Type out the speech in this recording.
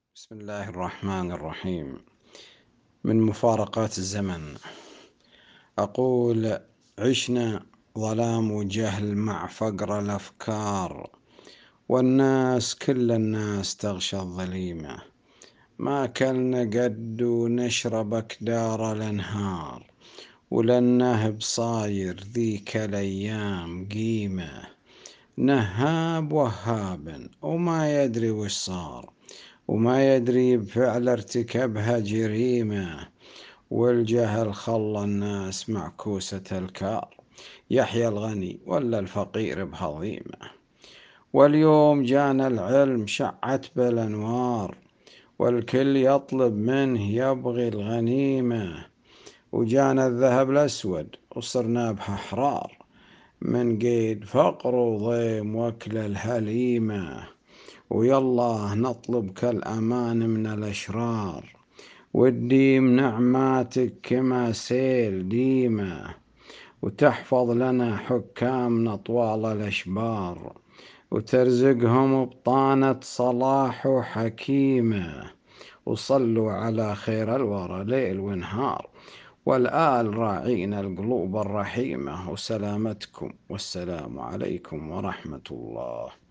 بسم الله الرحمن الرحيم. من مفارقات الزمن أقول: عشنا ظلام وجهل مع فقر الأفكار، والناس كل الناس تغشى الظليمة. ما كلنا قد ونشرب أكدار الأنهار، وللنهب صاير ذيك الأيام قيمة. نهاب وهاب وما يدري وش صار، وما يدري بفعل ارتكبها جريمة. والجهل خلى الناس معكوسة الكار، يحيى الغني ولا الفقير بهضيمة. واليوم جانا العلم شعت بالأنوار، والكل يطلب منه يبغي الغنيمة. وجانا الذهب الأسود وصرنا به أحرار، من قيد فقر وضيم وكل الهليمة. ويلا نطلب كالأمان من الأشرار، والديم نعماتك كما سيل ديمة. وتحفظ لنا حكامنا طوال الأشبار، وترزقهم بطانة صلاح وحكيمة. وصلوا على خير الورى ليل ونهار، والآل راعين القلوب الرحيمة. وسلامتكم، والسلام عليكم ورحمة الله.